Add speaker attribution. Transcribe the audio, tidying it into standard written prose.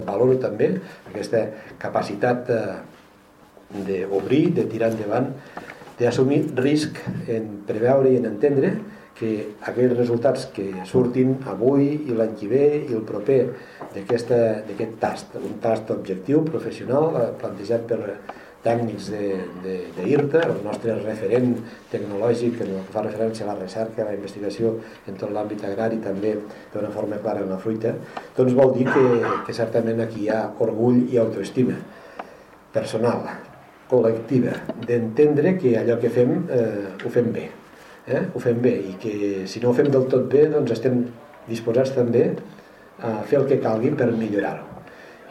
Speaker 1: Valoro també aquesta capacitat d'obrir, de tirar endavant, d'assumir risc en preveure i en entendre que aquells resultats que surtin avui i l'any que ve i el proper d'aquest tast, un tast objectiu, professional, plantejat per tècnics d'IRTA, el nostre referent tecnològic en el que fa referència a la recerca, a la investigació en tot l'àmbit agrari, també d'una forma clara en la fruita, doncs vol dir que certament aquí hi ha orgull i autoestima personal, col·lectiva, d'entendre que allò que fem ho fem bé. Ho fem bé i que si no ho fem del tot bé doncs estem disposats també a fer el que calgui per millorar-ho.